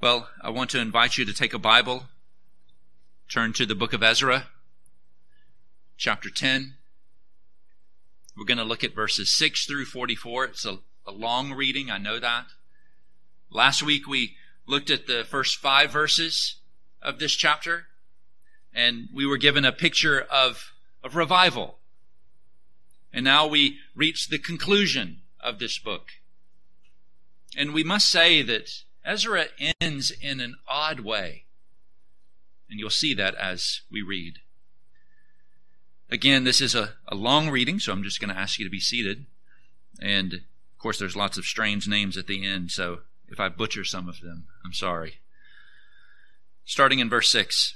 Well, I want to invite you to take a Bible, turn to the book of Ezra, chapter 10. We're going to look at verses 6 through 44. It's a long reading, I know that. Last week we looked at the first 5 verses of this chapter, and we were given a picture of revival. And now we reach the conclusion of this book. And we must say that Ezra ends in an odd way. And you'll see that as we read. Again, this is a long reading, so I'm just going to ask you to be seated. And, of course, there's lots of strange names at the end, so if I butcher some of them, I'm sorry. Starting in verse 6.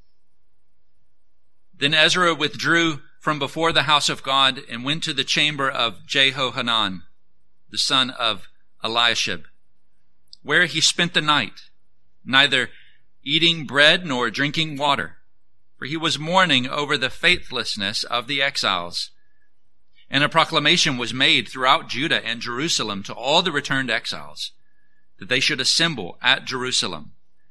Then Ezra withdrew from before the house of God and went to the chamber of Jehohanan, the son of Eliashib, where he spent the night, neither eating bread nor drinking water, for he was mourning over the faithlessness of the exiles. And a proclamation was made throughout Judah and Jerusalem to all the returned exiles, that they should assemble at Jerusalem,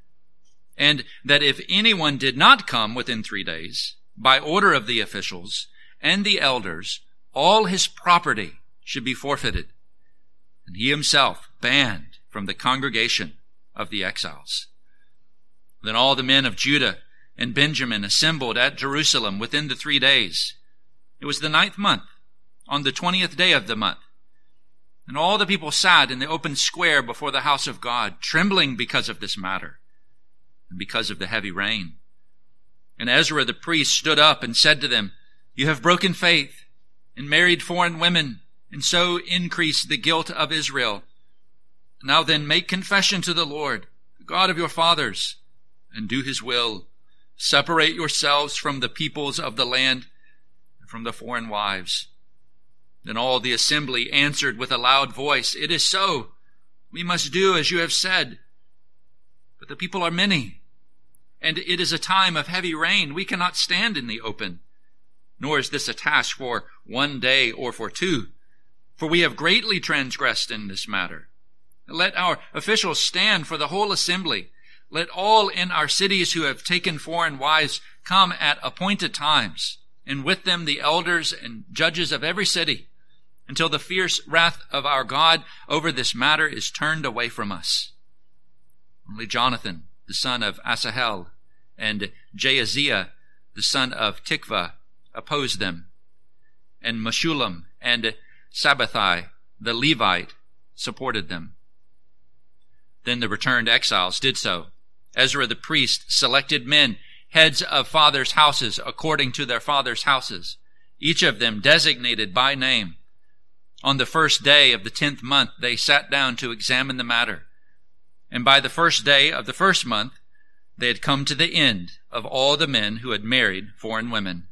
and that if anyone did not come within 3 days, by order of the officials and the elders, all his property should be forfeited, and he himself banned from the congregation of the exiles. Then all the men of Judah and Benjamin assembled at Jerusalem within the 3 days. It was the 9th month, on the 20th day of the month. And all the people sat in the open square before the house of God, trembling because of this matter, and because of the heavy rain. And Ezra the priest stood up and said to them, "You have broken faith, and married foreign women, and so increased the guilt of Israel. Now then, make confession to the Lord, the God of your fathers, and do his will. Separate yourselves from the peoples of the land and from the foreign wives." Then all the assembly answered with a loud voice, "It is so. We must do as you have said. But the people are many, and it is a time of heavy rain. We cannot stand in the open. Nor is this a task for 1 day or for 2, for we have greatly transgressed in this matter. Let our officials stand for the whole assembly. Let all in our cities who have taken foreign wives come at appointed times, and with them the elders and judges of every city, until the fierce wrath of our God over this matter is turned away from us." Only Jonathan, the son of Asahel, and Jaazziah, the son of Tikvah, opposed them, and Meshullam and Sabbathai, the Levite, supported them. Then the returned exiles did so. Ezra the priest selected men, heads of fathers' houses, according to their fathers' houses, each of them designated by name. On the first day of the 10th month they sat down to examine the matter. And by the first day of the first month they had come to the end of all the men who had married foreign women.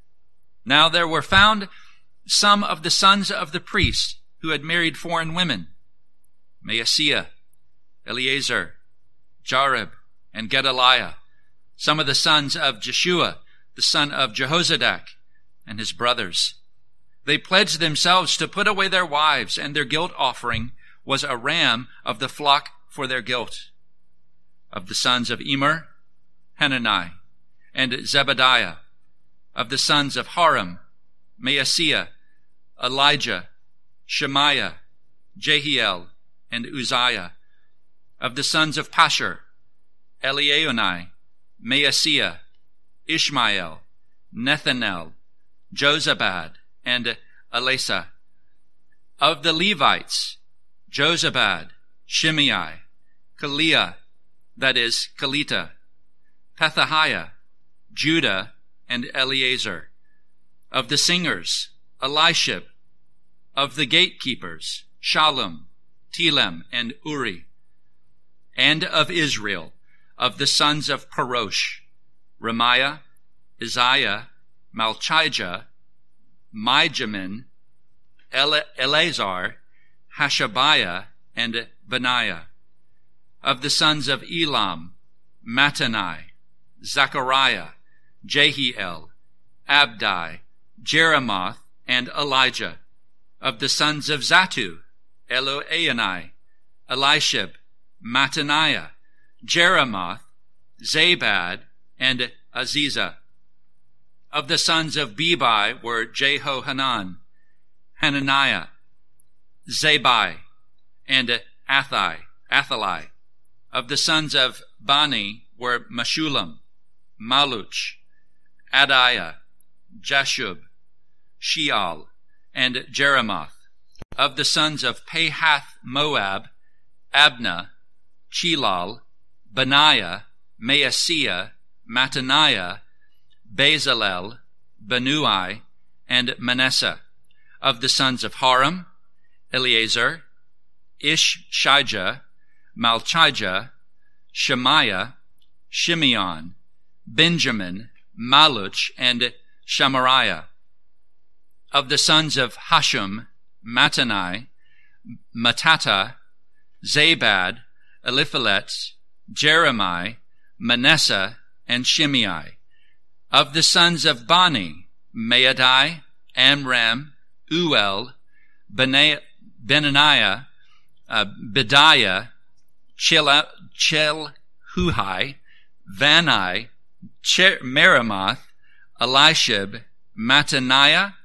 Now there were found some of the sons of the priests who had married foreign women: Maaseiah, Eleazar, Jarib, and Gedaliah, some of the sons of Jeshua, the son of Jehozadak, and his brothers. They pledged themselves to put away their wives, and their guilt offering was a ram of the flock for their guilt. Of the sons of Immer, Hanani, and Zebadiah. Of the sons of Haram, Maaseiah, Elijah, Shemaiah, Jehiel, and Uzziah. Of the sons of Pashur, Elieunai, Maaseiah, Ishmael, Nethanel, Jozabad, and Elasa. Of the Levites, Jozabad, Shimei, Kaliah, that is, Kalita, Pethahiah, Judah, and Eleazar. Of the singers, Elishib. Of the gatekeepers, Shallum, Telem, and Uri. And of Israel, of the sons of Parosh, Remiah, Isaiah, Malchijah, Mijamin, Eleazar, Hashabiah, and Benaiah. Of the sons of Elam, Mattanai, Zechariah, Jehiel, Abdi, Jeremoth, and Elijah. Of the sons of Zatu, Eloenai, Elishib, Mattaniah, Jeremoth, Zabad, and Aziza. Of the sons of Bebai were Jehohanan, Hananiah, Zabai, and Athali. Of the sons of Bani were Meshulam, Maluch, Adiah, Jashub, Sheal, and Jeremoth. Of the sons of Pahath Moab, Abna, Chelal, Benaiah, Maaseiah, Mattaniah, Bezalel, Benui, and Manasseh. Of the sons of Haram, Eleazar, Ishshijah, Malchijah, Shemaiah, Shimeon, Benjamin, Maluch, and Shamariah. Of the sons of Hashum, Mattanai, Matata, Zabad, Eliphelet, Jeremiah, Manasseh, and Shimei. Of the sons of Bani, Maadai, Amram, Uel, Benaniah, Bediah, Chelhuhai, Vani, Meremoth, Elishib, Mattaniah,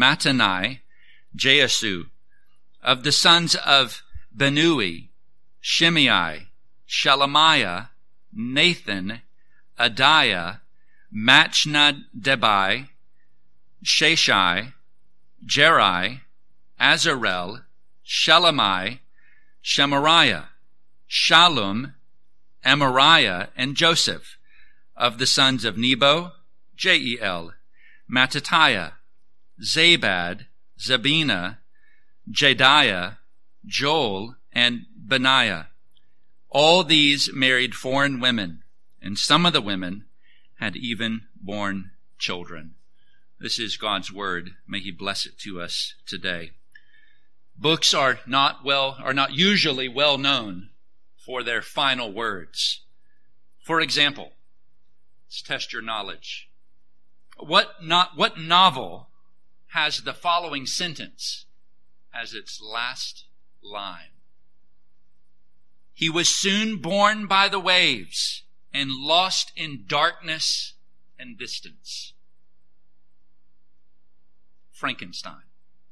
Jaasu. Of the sons of Benui, Shimei, Shelemiah, Nathan, Adiah, Machnadabai, Sheshai, Jeri, Azarel, Shelemi, Shemariah, Shallum, Amariah, and Joseph. Of the sons of Nebo, Jeiel, Mattatiah, Zabad, Zabina, Jediah, Joel, and Benaiah. All these married foreign women, and some of the women had even borne children. This is God's word. May he bless it to us today. Books are not usually well known for their final words. For example, let's test your knowledge. What novel has the following sentence as its last line? He was soon borne by the waves and lost in darkness and distance. Frankenstein.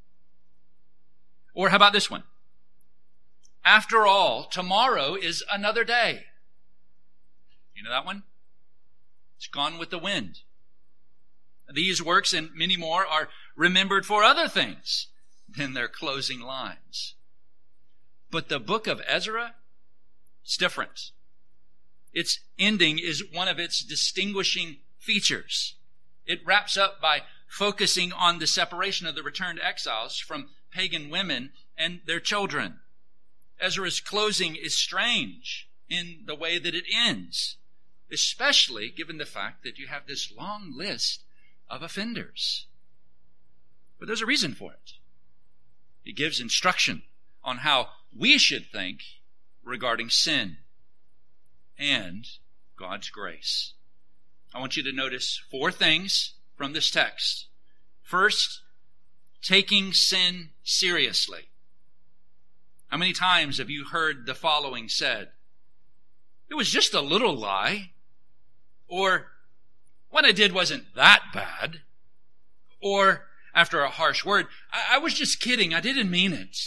Or how about this one? After all, tomorrow is another day. You know that one? It's Gone with the Wind. These works and many more are remembered for other things than their closing lines. But the book of Ezra, it's different. Its ending is one of its distinguishing features. It wraps up by focusing on the separation of the returned exiles from pagan women and their children. Ezra's closing is strange in the way that it ends, especially given the fact that you have this long list of offenders. But there's a reason for it. It gives instruction on how we should think regarding sin and God's grace. I want you to notice 4 things from this text. First, taking sin seriously. How many times have you heard the following said? It was just a little lie. Or, what I did wasn't that bad. Or, after a harsh word, I was just kidding, I didn't mean it.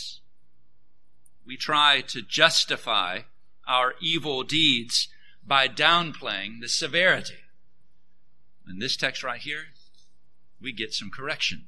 We try to justify our evil deeds by downplaying the severity. In this text right here, we get some correction.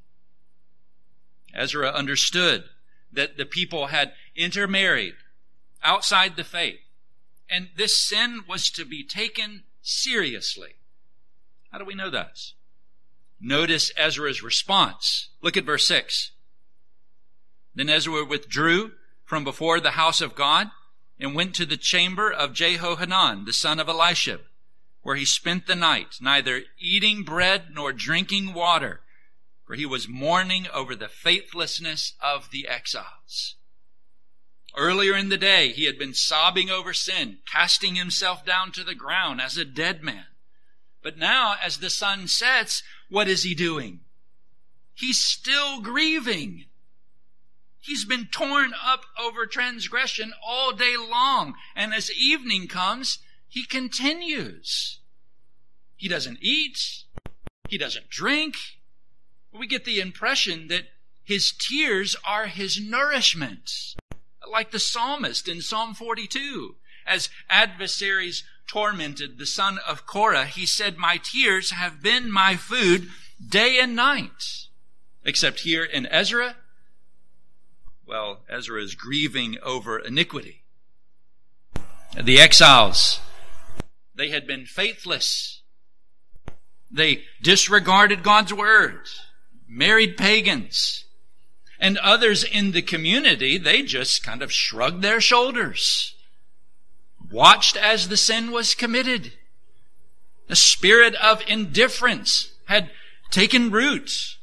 Ezra understood that the people had intermarried outside the faith, and this sin was to be taken seriously. How do we know that? Notice Ezra's response. Look at verse 6. Then Ezra withdrew from before the house of God and went to the chamber of Jehohanan, the son of Elishib, where he spent the night, neither eating bread nor drinking water, for he was mourning over the faithlessness of the exiles. Earlier in the day, he had been sobbing over sin, casting himself down to the ground as a dead man. But now, as the sun sets, what is he doing? He's still grieving. He's been torn up over transgression all day long. And as evening comes, he continues. He doesn't eat. He doesn't drink. We get the impression that his tears are his nourishment. Like the psalmist in Psalm 42. As adversaries tormented the son of Korah, he said, "My tears have been my food day and night." Except here in Ezra, well, Ezra is grieving over iniquity. The exiles, they had been faithless. They disregarded God's word, married pagans. And others in the community, they just kind of shrugged their shoulders, watched as the sin was committed. The spirit of indifference had taken root.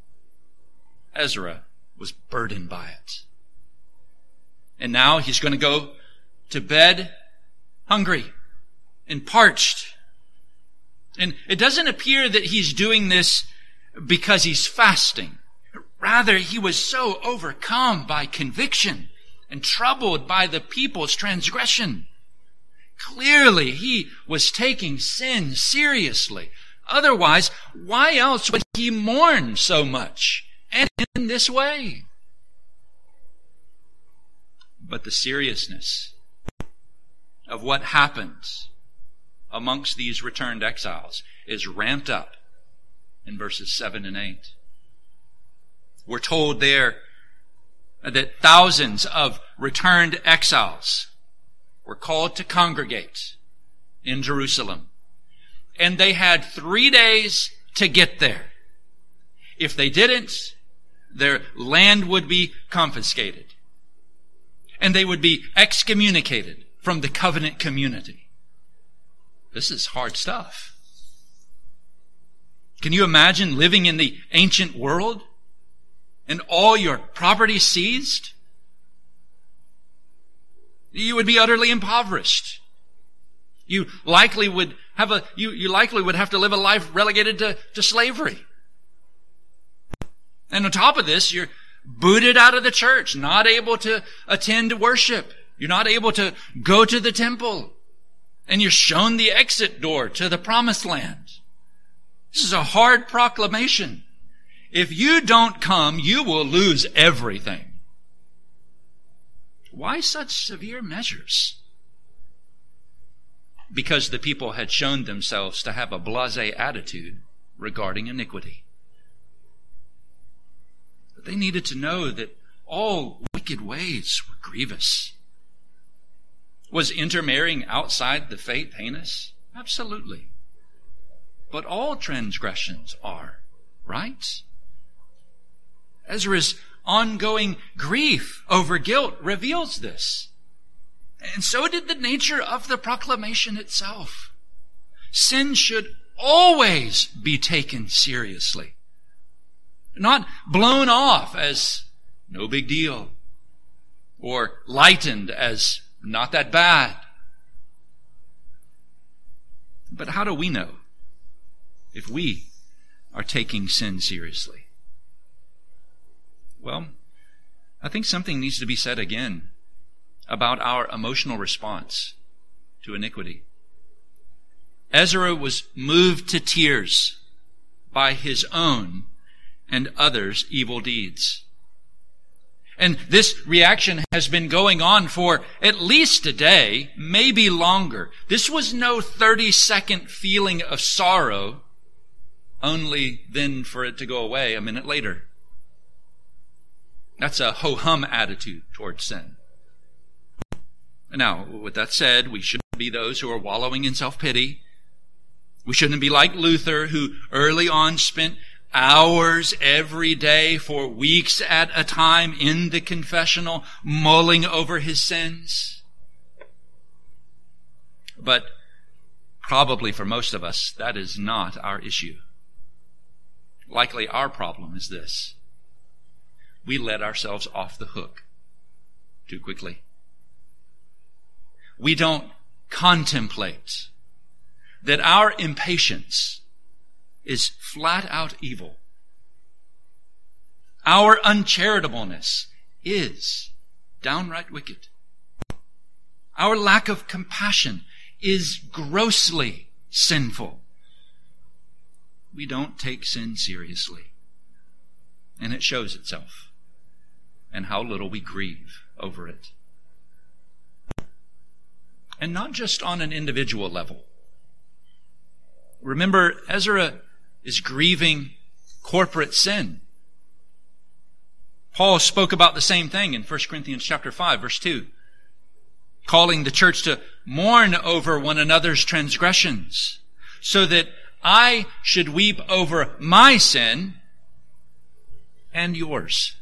Ezra was burdened by it. And now he's going to go to bed hungry and parched. And it doesn't appear that he's doing this because he's fasting. Rather, he was so overcome by conviction and troubled by the people's transgression. Clearly, he was taking sin seriously. Otherwise, why else would he mourn so much and in this way? But the seriousness of what happens amongst these returned exiles is ramped up in verses 7 and 8. We're told there that thousands of returned exiles were called to congregate in Jerusalem. And they had 3 days to get there. If they didn't, their land would be confiscated. And they would be excommunicated from the covenant community. This is hard stuff. Can you imagine living in the ancient world and all your property seized? You would be utterly impoverished. You likely would have to live a life relegated to slavery. And on top of this, you're booted out of the church, not able to attend worship. You're not able to go to the temple. And you're shown the exit door to the promised land. This is a hard proclamation. If you don't come, you will lose everything. Why such severe measures? Because the people had shown themselves to have a blasé attitude regarding iniquity. But they needed to know that all wicked ways were grievous. Was intermarrying outside the faith heinous? Absolutely. But all transgressions are, right? Ezra's ongoing grief over guilt reveals this. And so did the nature of the proclamation itself. Sin should always be taken seriously. Not blown off as no big deal, or lightened as not that bad. But how do we know if we are taking sin seriously? Well, I think something needs to be said again about our emotional response to iniquity. Ezra was moved to tears by his own and others' evil deeds. And this reaction has been going on for at least a day, maybe longer. This was no 30-second feeling of sorrow, only then for it to go away a minute later. That's a ho-hum attitude towards sin. Now, with that said, we shouldn't be those who are wallowing in self-pity. We shouldn't be like Luther, who early on spent hours every day for weeks at a time in the confessional, mulling over his sins. But probably for most of us, that is not our issue. Likely our problem is this: we let ourselves off the hook too quickly. We don't contemplate that our impatience is flat out evil. Our uncharitableness is downright wicked. Our lack of compassion is grossly sinful. We don't take sin seriously. And it shows itself. And how little we grieve over it. And not just on an individual level. Remember, Ezra is grieving corporate sin. Paul spoke about the same thing in 1 Corinthians chapter 5, verse 2, calling the church to mourn over one another's transgressions, so that I should weep over my sin and yours.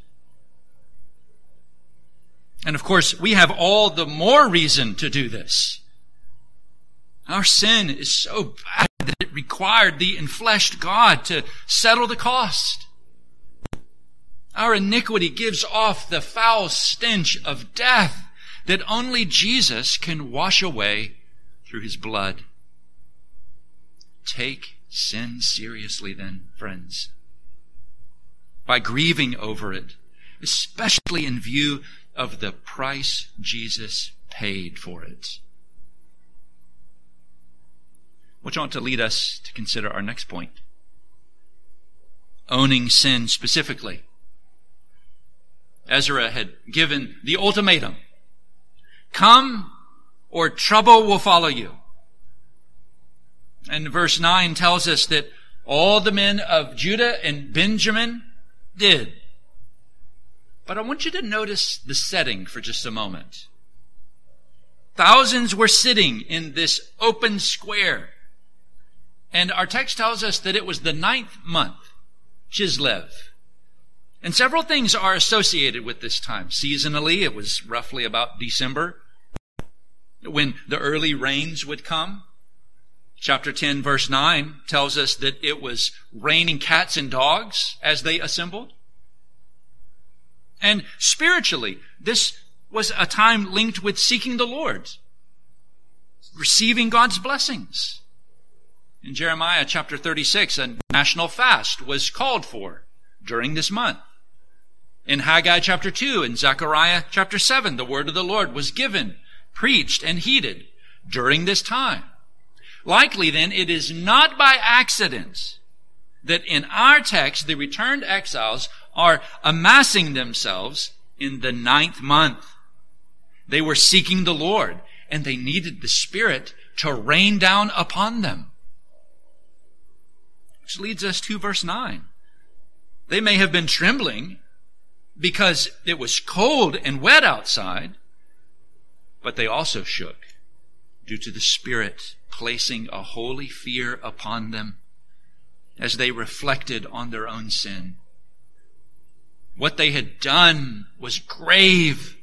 And of course, we have all the more reason to do this. Our sin is so bad that it required the enfleshed God to settle the cost. Our iniquity gives off the foul stench of death that only Jesus can wash away through his blood. Take sin seriously then, friends, by grieving over it, especially in view of the price Jesus paid for it. Which ought to lead us to consider our next point. Owning sin specifically. Ezra had given the ultimatum. Come or trouble will follow you. And verse 9 tells us that all the men of Judah and Benjamin did. But I want you to notice the setting for just a moment. Thousands were sitting in this open square. And our text tells us that it was the 9th month, Chislev. And several things are associated with this time. Seasonally, it was roughly about December, when the early rains would come. Chapter 10, verse 9 tells us that it was raining cats and dogs as they assembled. And spiritually, this was a time linked with seeking the Lord, receiving God's blessings. In Jeremiah chapter 36, a national fast was called for during this month. In Haggai chapter 2 and Zechariah chapter 7, the word of the Lord was given, preached, and heeded during this time. Likely then, it is not by accident that in our text, the returned exiles are amassing themselves in the 9th month. They were seeking the Lord, and they needed the Spirit to rain down upon them. Which leads us to verse 9. They may have been trembling because it was cold and wet outside, but they also shook due to the Spirit placing a holy fear upon them as they reflected on their own sin. What they had done was grave,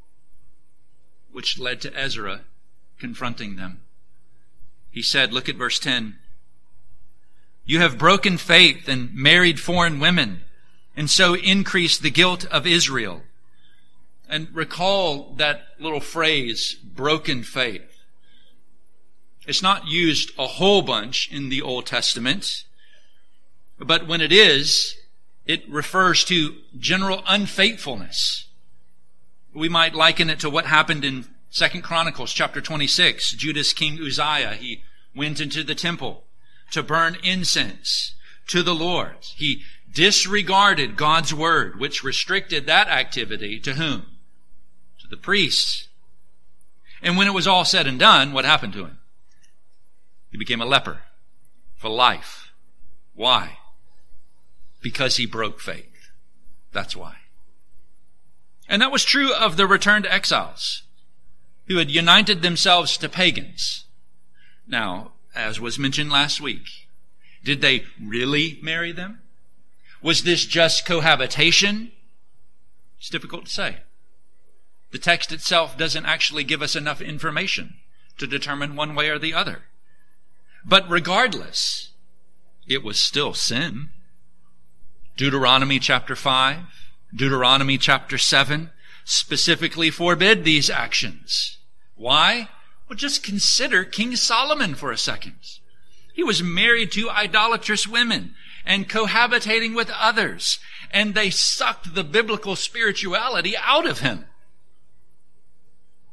which led to Ezra confronting them. He said, look at verse 10, "You have broken faith and married foreign women, and so increased the guilt of Israel." And recall that little phrase, broken faith. It's not used a whole bunch in the Old Testament, but when it is, it refers to general unfaithfulness. We might liken it to what happened in 2 Chronicles chapter 26. Judah's king Uzziah, he went into the temple to burn incense to the Lord. He disregarded God's word, which restricted that activity to whom? To the priests. And when it was all said and done, what happened to him? He became a leper for life. Why? Because he broke faith. That's why. And that was true of the returned exiles who had united themselves to pagans. Now, as was mentioned last week, did they really marry them? Was this just cohabitation? It's difficult to say. The text itself doesn't actually give us enough information to determine one way or the other. But regardless, it was still sin. Deuteronomy chapter 5, Deuteronomy chapter 7 specifically forbid these actions. Why? Well, just consider King Solomon for a second. He was married to idolatrous women and cohabitating with others, and they sucked the biblical spirituality out of him.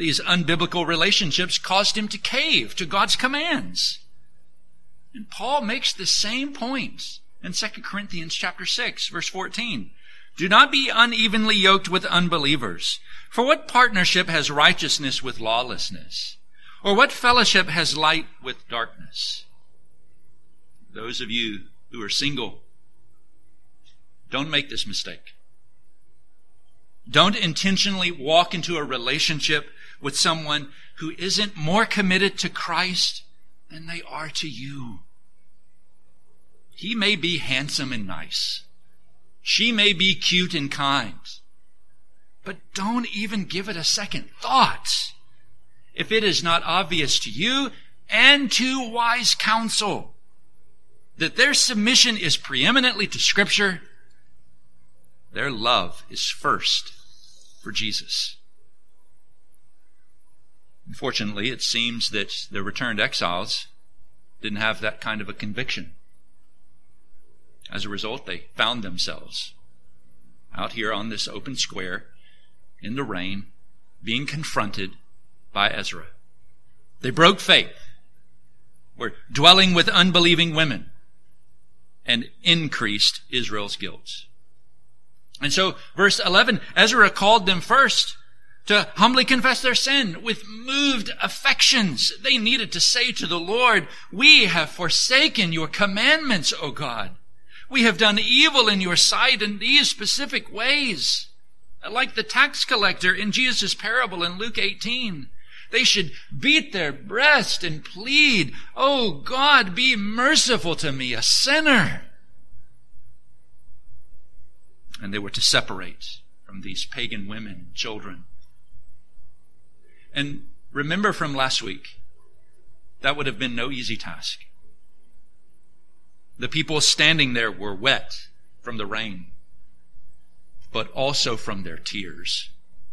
these unbiblical relationships caused him to cave to God's commands. And Paul makes the same point in 2 Corinthians chapter 6, verse 14. Do not be unevenly yoked with unbelievers. For what partnership has righteousness with lawlessness? Or what fellowship has light with darkness? Those of you who are single, don't make this mistake. Don't intentionally walk into a relationship with someone who isn't more committed to Christ than they are to you. He may be handsome and nice. She may be cute and kind. But don't even give it a second thought if it is not obvious to you and to wise counsel that their submission is preeminently to Scripture. Their love is first for Jesus. Unfortunately, it seems that the returned exiles didn't have that kind of a conviction. As a result, they found themselves out here on this open square in the rain, being confronted by Ezra. They broke faith, were dwelling with unbelieving women, and increased Israel's guilt. And so, verse 11, Ezra called them first to humbly confess their sin with moved affections. They needed to say to the Lord, we have forsaken your commandments, O God. We have done evil in your sight in these specific ways. Like the tax collector in Jesus' parable in Luke 18. They should beat their breast and plead, oh God, be merciful to me, a sinner. And they were to separate from these pagan women and children. And remember from last week, that would have been no easy task. The people standing there were wet from the rain, but also from their tears.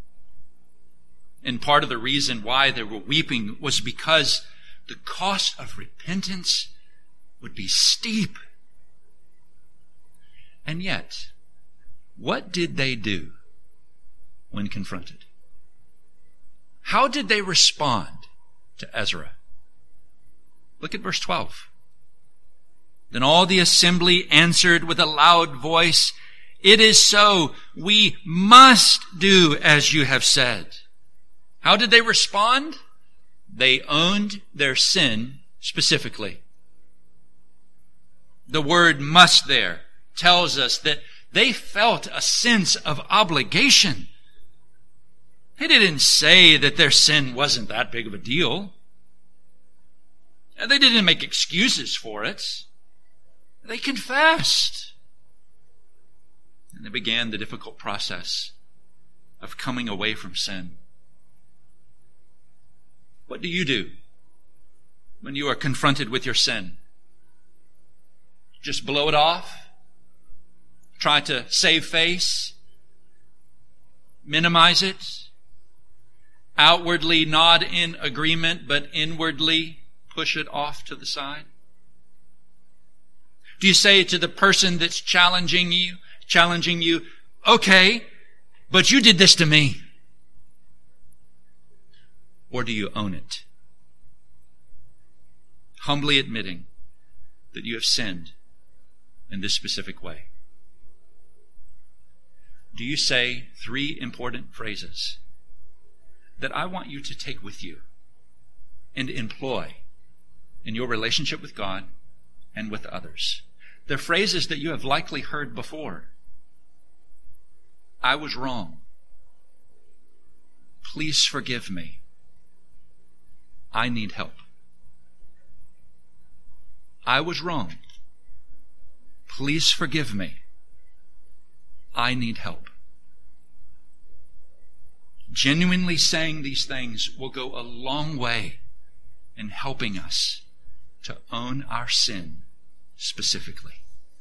And part of the reason why they were weeping was because the cost of repentance would be steep. And yet, what did they do when confronted? How did they respond to Ezra? Look at verse 12. Then all the assembly answered with a loud voice, it is so, we must do as you have said. How did they respond? They owned their sin specifically. The word must there tells us that they felt a sense of obligation. They didn't say that their sin wasn't that big of a deal. They didn't make excuses for it. They confessed. And they began the difficult process of coming away from sin. What do you do when you are confronted with your sin? Just blow it off? Try to save face? Minimize it? Outwardly nod in agreement, but inwardly push it off to the side? Do you say to the person that's challenging you, okay, but you did this to me? Or do you own it? Humbly admitting that you have sinned in this specific way. Do you say 3 important phrases that I want you to take with you and employ in your relationship with God and with others? They're phrases that you have likely heard before. I was wrong. Please forgive me. I need help. I was wrong. Please forgive me. I need help. Genuinely saying these things will go a long way in helping us to own our sin specifically.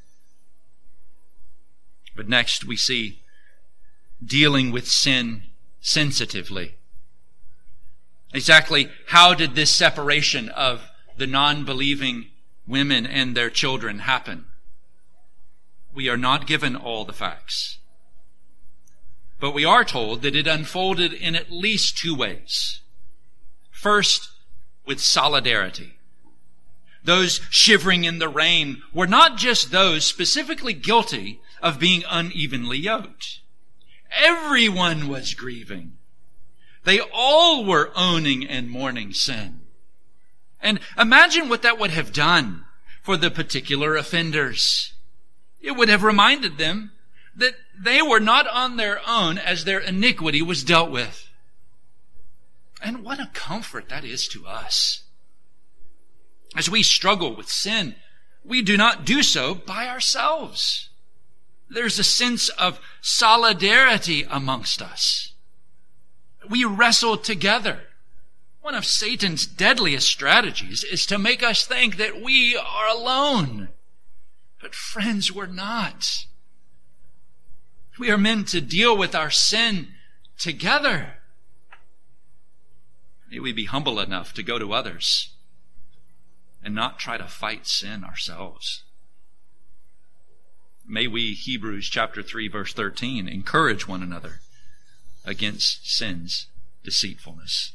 But next we see dealing with sin sensitively. Exactly how did this separation of the non-believing women and their children happen? We are not given all the facts. But we are told that it unfolded in at least two ways. First, with solidarity. Those shivering in the rain were not just those specifically guilty of being unevenly yoked. Everyone was grieving. They all were owning and mourning sin. And imagine what that would have done for the particular offenders. It would have reminded them that they were not on their own as their iniquity was dealt with. And what a comfort that is to us. As we struggle with sin, we do not do so by ourselves. There's a sense of solidarity amongst us. We wrestle together. One of Satan's deadliest strategies is to make us think that we are alone. But friends, we're not. We are meant to deal with our sin together. May we be humble enough to go to others and not try to fight sin ourselves. May we, Hebrews chapter 3, verse 13, encourage one another against sin's deceitfulness.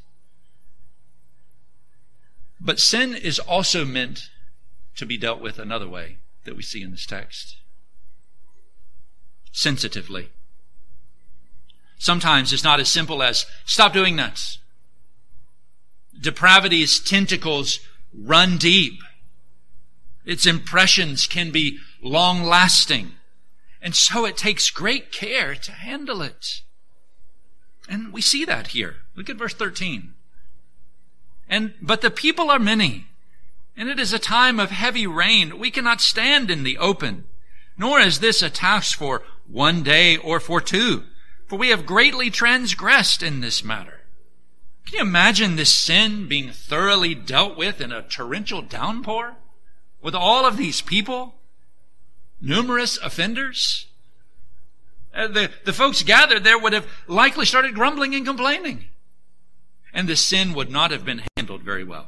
But sin is also meant to be dealt with another way that we see in this text. Sensitively. Sometimes it's not as simple as, stop doing that. Depravity's tentacles run deep. Its impressions can be long-lasting. And so it takes great care to handle it. And we see that here. Look at verse 13. But the people are many, and it is a time of heavy rain. We cannot stand in the open, nor is this a task for one day or for two, for we have greatly transgressed in this matter. Can you imagine this sin being thoroughly dealt with in a torrential downpour? With all of these people? Numerous offenders? The folks gathered there would have likely started grumbling and complaining. And the sin would not have been handled very well.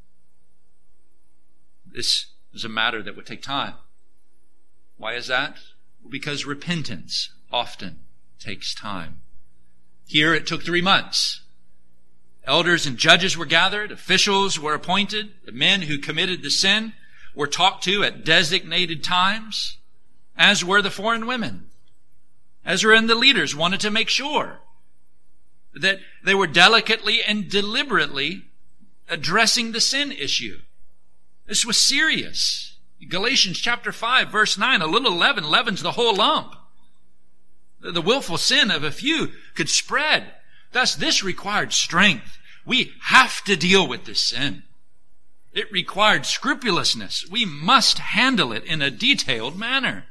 This is a matter that would take time. Why is that? Because repentance often takes time. Here it took 3 months. Elders and judges were gathered, officials were appointed, the men who committed the sin were talked to at designated times, as were the foreign women. Ezra and the leaders wanted to make sure that they were delicately and deliberately addressing the sin issue. This was serious. Galatians chapter 5, verse 9, a little leaven leavens the whole lump. The willful sin of a few could spread. Thus, this required strength. We have to deal with this sin. It required scrupulousness. We must handle it in a detailed manner.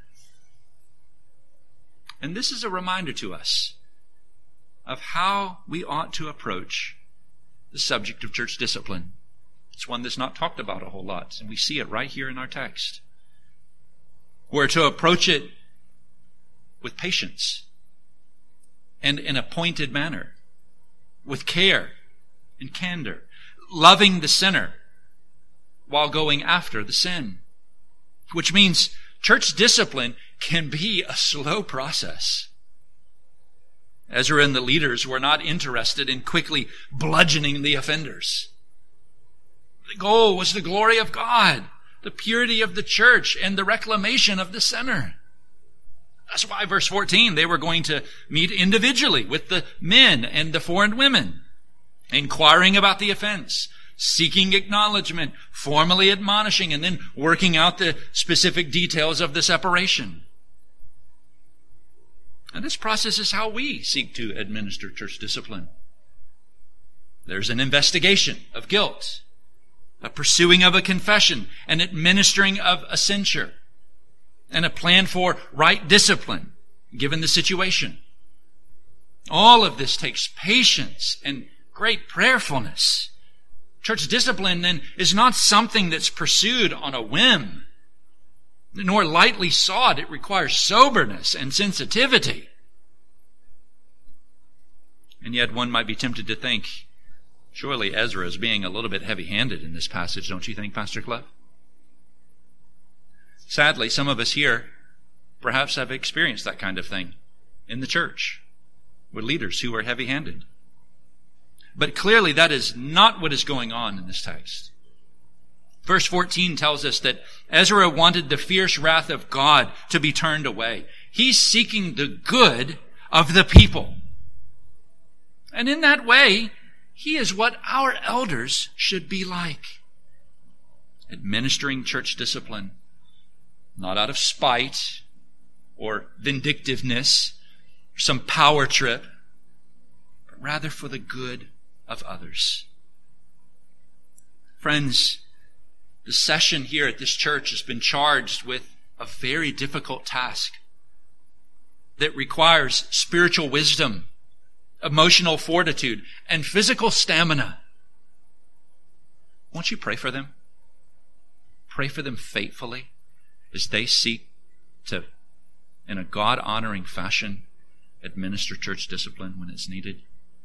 And this is a reminder to us of how we ought to approach the subject of church discipline. It's one that's not talked about a whole lot, and we see it right here in our text. We're to approach it with patience and in a pointed manner, with care and candor, loving the sinner while going after the sin, which means church discipline can be a slow process. Ezra and the leaders were not interested in quickly bludgeoning the offenders. The goal was the glory of God, the purity of the church, and the reclamation of the sinner. That's why, verse 14, they were going to meet individually with the men and the foreign women, inquiring about the offense, seeking acknowledgement, formally admonishing, and then working out the specific details of the separation. And this process is how we seek to administer church discipline. There's an investigation of guilt, a pursuing of a confession, an administering of a censure, and a plan for right discipline, given the situation. All of this takes patience and great prayerfulness. Church discipline, then, is not something that's pursued on a whim, nor lightly sought. It requires soberness and sensitivity. And yet one might be tempted to think, surely Ezra is being a little bit heavy-handed in this passage, don't you think, Pastor Clef? Sadly, some of us here perhaps have experienced that kind of thing in the church. with leaders who were heavy-handed. But clearly that is not what is going on in this text. Verse 14 tells us that Ezra wanted the fierce wrath of God to be turned away. He's seeking the good of the people. And in that way, he is what our elders should be like. Administering church discipline, not out of spite or vindictiveness, or some power trip, but rather for the good of others. Friends, the session here at this church has been charged with a very difficult task that requires spiritual wisdom, emotional fortitude, and physical stamina. Won't you pray for them? Pray for them faithfully as they seek to, in a God-honoring fashion, administer church discipline when it's needed.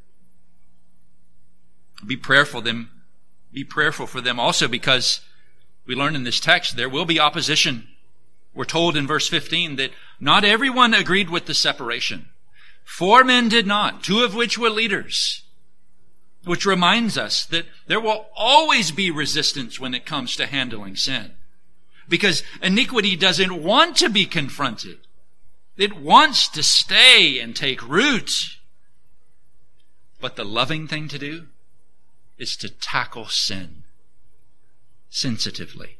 Be prayerful for them also, because we learn in this text there will be opposition. We're told in verse 15 that not everyone agreed with the separation. 4 men did not, 2 of which were leaders, which reminds us that there will always be resistance when it comes to handling sin, because iniquity doesn't want to be confronted. It wants to stay and take root. But the loving thing to do is to tackle sin sensitively.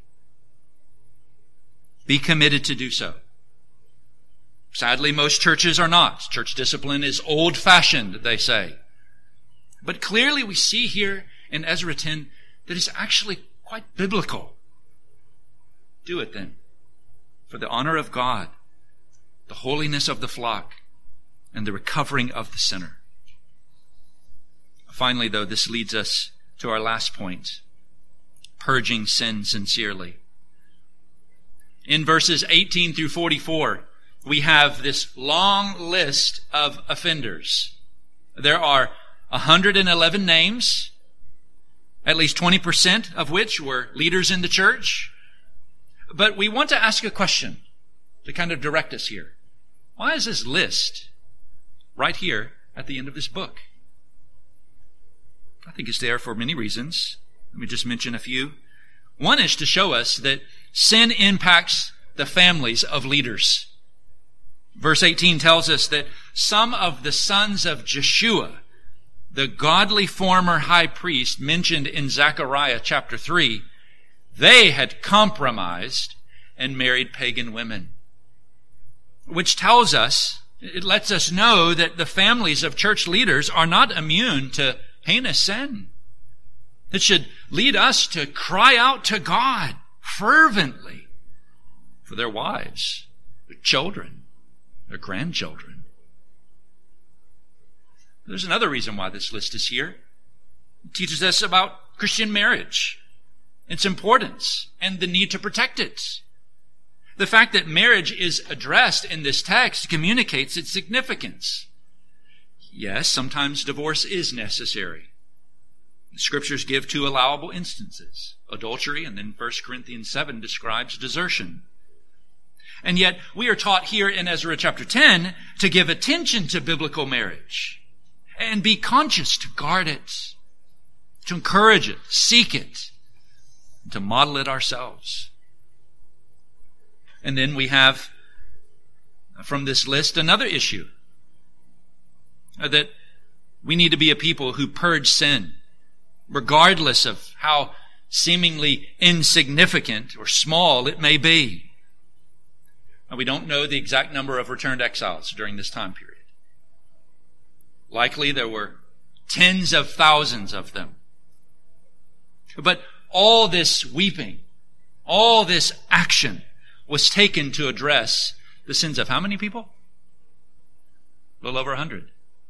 Be committed to do so. Sadly, most churches are not. Church discipline is old-fashioned, they say. But clearly we see here in Ezra 10 that it's actually quite biblical. Do it then, for the honor of God, the holiness of the flock, and the recovering of the sinner. Finally, though, this leads us to our last point, purging sin sincerely. In verses 18 through 44, we have this long list of offenders. There are 111 names, at least 20% of which were leaders in the church. But we want to ask a question to kind of direct us here. Why is this list right here at the end of this book? I think it's there for many reasons. Let me just mention a few. One is to show us that sin impacts the families of leaders. Verse 18 tells us that some of the sons of Jeshua, the godly former high priest mentioned in Zechariah chapter 3, they had compromised and married pagan women. Which tells us, it lets us know that the families of church leaders are not immune to heinous sin. It should lead us to cry out to God fervently for their wives, their children, their grandchildren. There's another reason why this list is here. It teaches us about Christian marriage, its importance, and the need to protect it. The fact that marriage is addressed in this text communicates its significance. Yes, sometimes divorce is necessary. The Scriptures give 2 allowable instances, adultery, and then 1 Corinthians 7 describes desertion. And yet, we are taught here in Ezra chapter 10 to give attention to biblical marriage and be conscious to guard it, to encourage it, seek it, and to model it ourselves. And then we have from this list another issue, that we need to be a people who purge sin, regardless of how seemingly insignificant or small it may be. Now, we don't know the exact number of returned exiles during this time period. Likely there were tens of thousands of them. But all this weeping, all this action was taken to address the sins of how many people? A little over 100.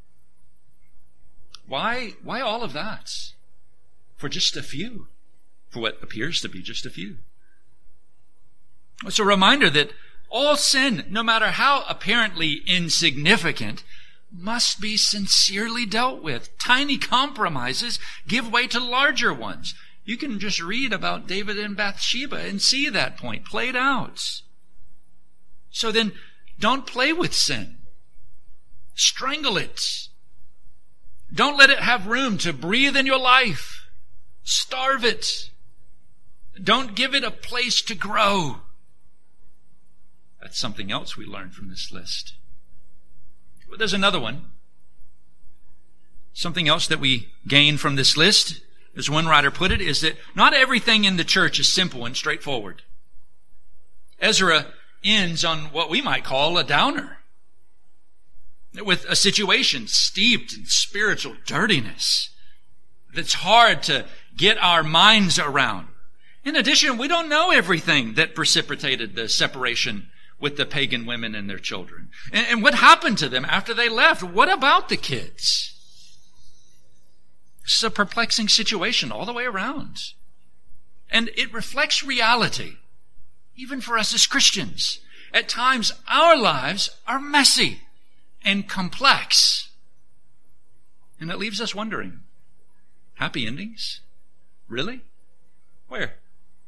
Why all of that? For just a few. For what appears to be just a few. It's a reminder that all sin, no matter how apparently insignificant, must be sincerely dealt with. Tiny compromises give way to larger ones. You can just read about David and Bathsheba and see that point played out. So then, don't play with sin. Strangle it. Don't let it have room to breathe in your life. Starve it. Don't give it a place to grow. That's something else we learn from this list. But there's another one. Something else that we gain from this list, as one writer put it, is that not everything in the church is simple and straightforward. Ezra ends on what we might call a downer, with a situation steeped in spiritual dirtiness that's hard to get our minds around. In addition, we don't know everything that precipitated the separation with the pagan women and their children. And what happened to them after they left? What about the kids? This is a perplexing situation all the way around. And it reflects reality, even for us as Christians. At times, our lives are messy and complex. And it leaves us wondering, happy endings? Really? Where?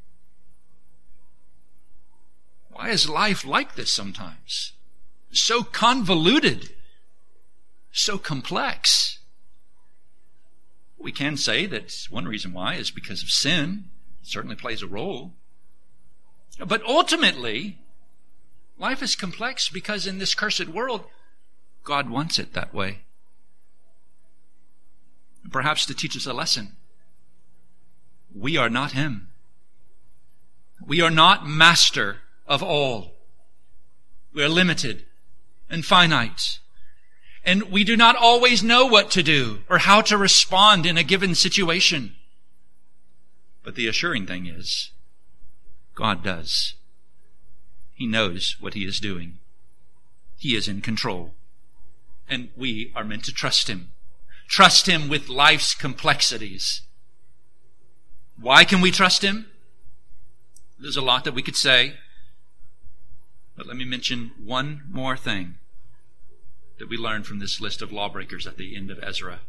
Why is life like this sometimes? So convoluted, so complex. We can say that one reason why is because of sin. It certainly plays a role. But ultimately, life is complex because in this cursed world, God wants it that way. Perhaps to teach us a lesson. We are not Him. We are not master of all. We are limited and finite. And we do not always know what to do or how to respond in a given situation. But the assuring thing is, God does. He knows what He is doing. He is in control. And we are meant to trust Him. Trust Him with life's complexities. Why can we trust Him? There's a lot that we could say. But let me mention one more thing that we learn from this list of lawbreakers at the end of Ezra.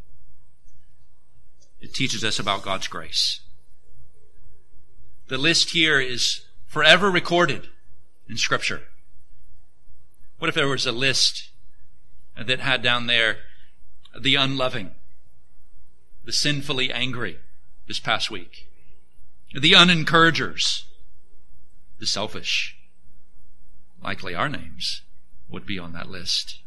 It teaches us about God's grace. The list here is forever recorded in Scripture. What if there was a list that had down there the unloving, the sinfully angry this past week, the unencouragers, the selfish? Likely our names would be on that list.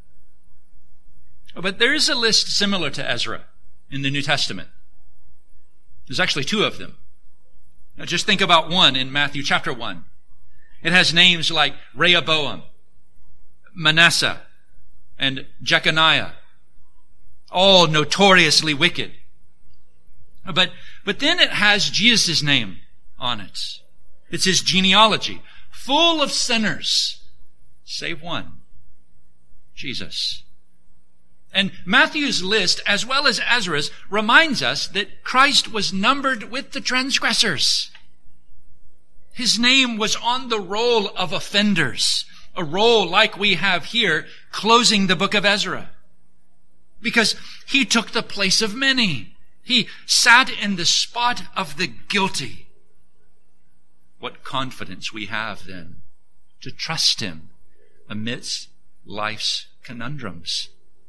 But there is a list similar to Ezra in the New Testament. There's actually two of them. Now just think about one in Matthew chapter 1. It has names like Rehoboam, Manasseh, and Jeconiah, all notoriously wicked. But then it has Jesus' name on it. It's his genealogy, full of sinners, save one, Jesus. And Matthew's list, as well as Ezra's, reminds us that Christ was numbered with the transgressors. His name was on the roll of offenders, a roll like we have here closing the book of Ezra. Because He took the place of many. He sat in the spot of the guilty. What confidence we have then to trust Him amidst life's conundrums.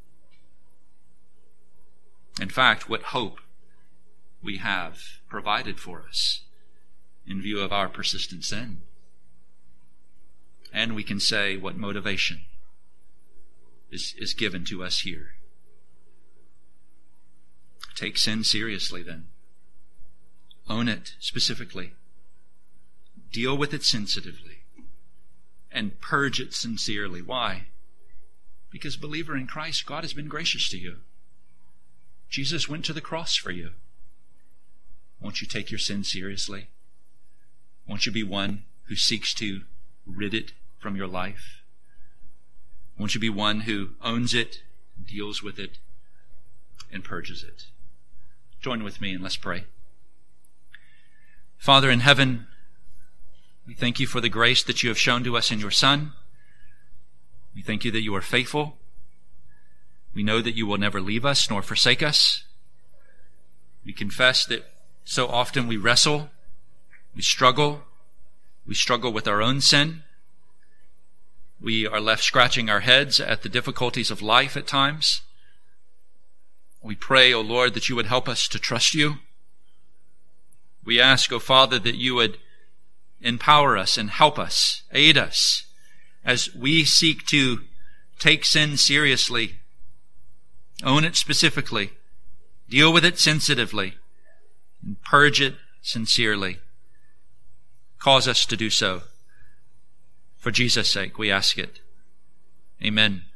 In fact, what hope we have provided for us in view of our persistent sin. And we can say what motivation is given to us here. Take sin seriously then. Own it specifically. Deal with it sensitively. And purge it sincerely. Why? Because, believer in Christ, God has been gracious to you. Jesus went to the cross for you. Won't you take your sin seriously? Won't you be one who seeks to rid it from your life? Won't you be one who owns it, deals with it, and purges it? Join with me and let's pray. Father in heaven, we thank you for the grace that you have shown to us in your Son. We thank you that you are faithful. We know that you will never leave us nor forsake us. We confess that so often we wrestle, we struggle with our own sin. We are left scratching our heads at the difficulties of life at times. We pray, O Lord, that you would help us to trust you. We ask, O Father, that you would empower us and help us, aid us, as we seek to take sin seriously, own it specifically, deal with it sensitively, and purge it sincerely. Cause us to do so. For Jesus' sake, we ask it. Amen.